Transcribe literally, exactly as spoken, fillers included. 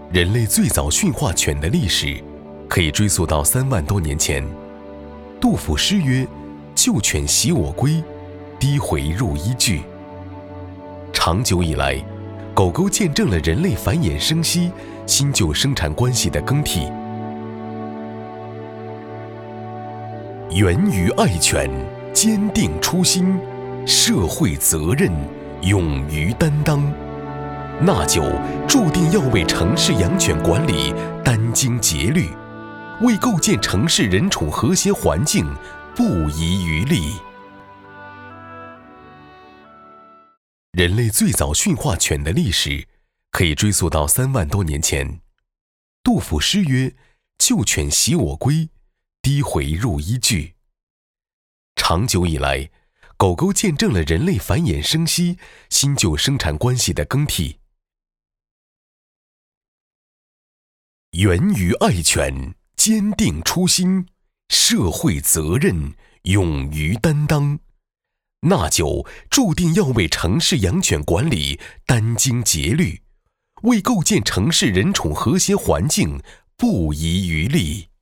人类最早驯化犬的历史可以追溯到三万多年前。杜甫诗曰：“旧犬袭我归，低回入衣具。”长久以来，狗狗见证了人类繁衍生息、新旧生产关系的更替。源于爱犬，坚定初心，社会责任，勇于担当，那就注定要为城市养犬管理殚精竭虑，为构建城市人宠和谐环境不遗余力。人类最早驯化犬的历史可以追溯到三万多年前。杜甫诗曰：“旧犬袭我归，低回入衣具。”长久以来，狗狗见证了人类繁衍生息、新旧生产关系的更替。源于爱犬，坚定初心，社会责任，勇于担当，那就注定要为城市养犬管理殚精竭虑，为构建城市人宠和谐环境不遗余力。